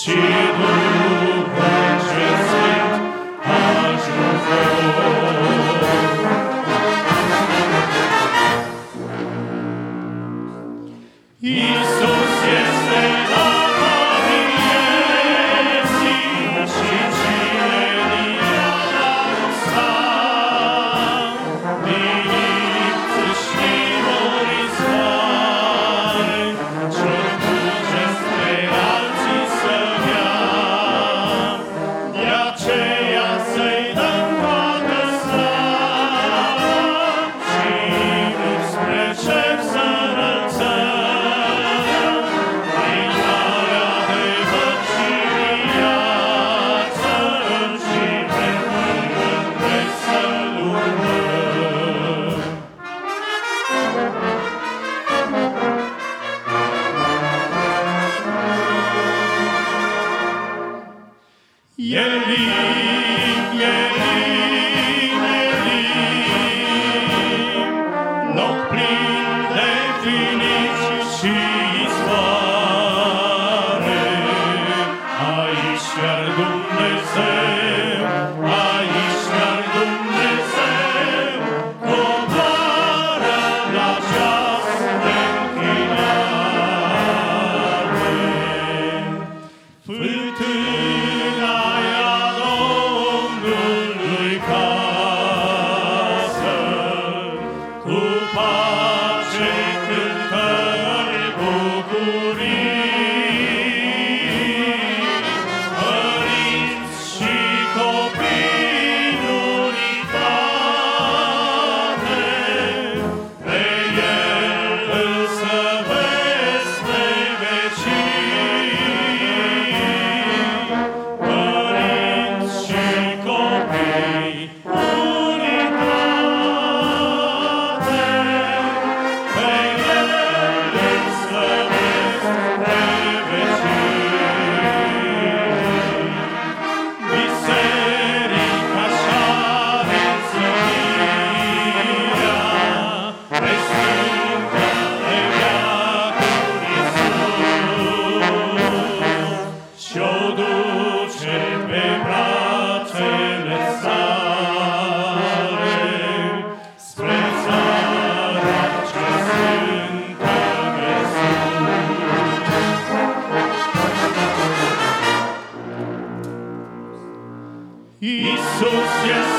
și Duhul cel Sfânt ajutor. Iisus este apa vieții și cine din ea va gusta, din câștigul izvoare, ce-or duce spre alții să dea. De aceea să-i dăm toată slava și inimi spre cer să înălțăm. Elim, Elim, Elim, loc plin de finici și izvoare. Aici chiar Dumnezeu, aici chiar Dumnezeu, coboară la ceas de închinare. Fântâna Domnului casă, cu pace, cântări, bucurii, părinți și copii în unitate, pe El îl slăvesc pe vecii. Părinți și copii, unitate, pe El îl slăvesc pe vecii. Biserica și-are înțelirea, pe Sfânta de veacuri Iisus, și-o duce pe brațele sale spre țara ce sfântă de sus. Iisus este